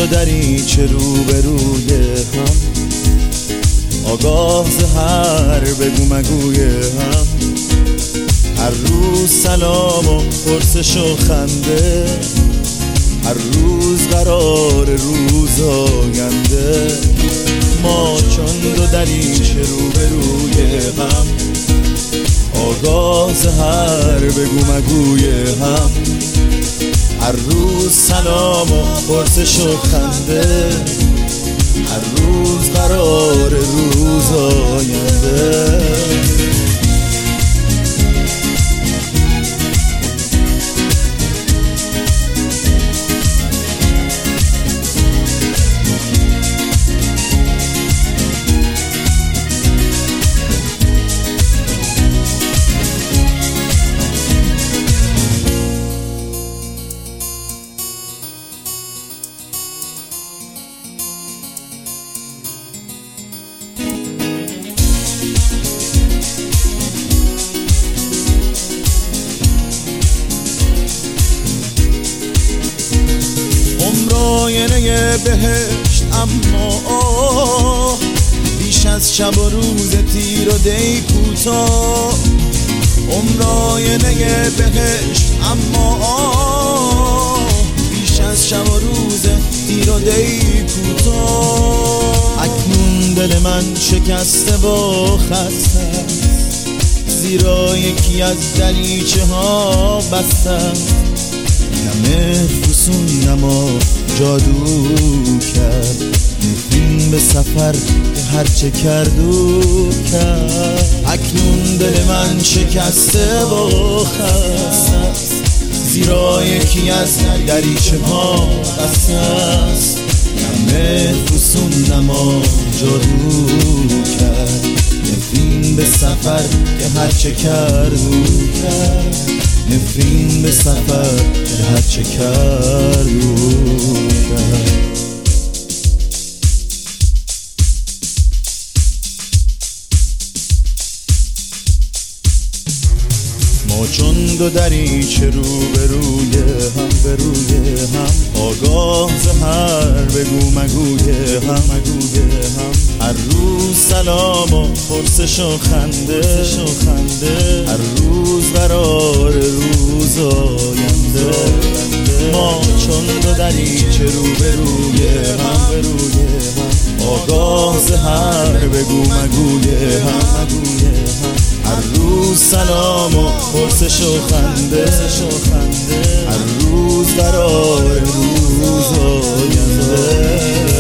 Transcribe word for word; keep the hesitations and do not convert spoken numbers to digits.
دو دریچه روبروی هم، آگاه ز هر بگو مگوی هم، هر روز سلام و پرسش و خنده، هر روز قرار روز آینده. ما چون دو دریچه روبروی هم، آگاه ز هر بگو مگوی هم، هر روز سلام و پرسش و خنده، هر روز قرار روز آینده. آینه بهشت اما بیش از شب و روز تیر و دی کوتاه. عمر آینه بهشت اما بیش از شب و روز تیر و دی کوتاه. اکنون دل من شکسته و خسته است، زیرا یکی از دریچه ها بسته است. نه مهر فسون نما جادو کرد، نفرین به سفر که هرچه کرد و کرد. اکنون دل من شکسته و خسته است، زیرا یکی از دریچه ها بسته است. نه مهر فسون نما جادو کرد، نفرین به سفر که هرچه کرد و کرد. نفرین به سفر که هرچه کرد و کرد. ما چون دو دریچه روبروی هم بروی هم، آگاه ز هر بگو مگوی هم مگوی هم، هر روز سلام و پرسش و خنده، هر روز قرار روز آینده. ما چون دو دریچه روبروی هم بروی هم، آگاه ز هر بگو مگوی هم مگوی هم، هر روز سلام و پرسش و خنده، هر روز قرار روز آینده.